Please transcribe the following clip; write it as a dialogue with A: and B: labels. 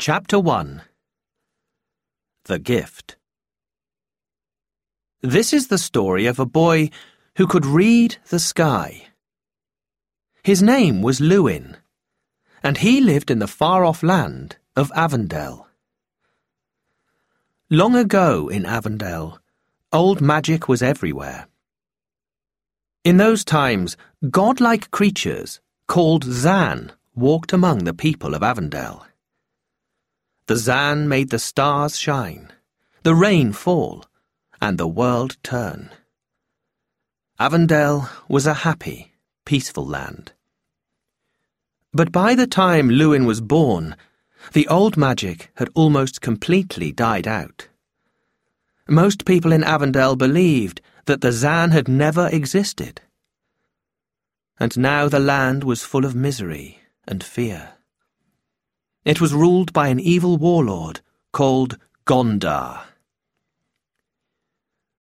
A: Chapter 1 The Gift. This is the story of a boy who could read the sky. His name was Lewin, and he lived in the far-off land of Avondale. Long ago in Avondale, old magic was everywhere. In those times, godlike creatures called Zan walked among the people of Avondale. The Zan made the stars shine, the rain fall, and the world turn. Avondale was a happy, peaceful land. But by the time Lewin was born, the old magic had almost completely died out. Most people in Avondale believed that the Zan had never existed. And now the land was full of misery and fear. It was ruled by an evil warlord called Gondar.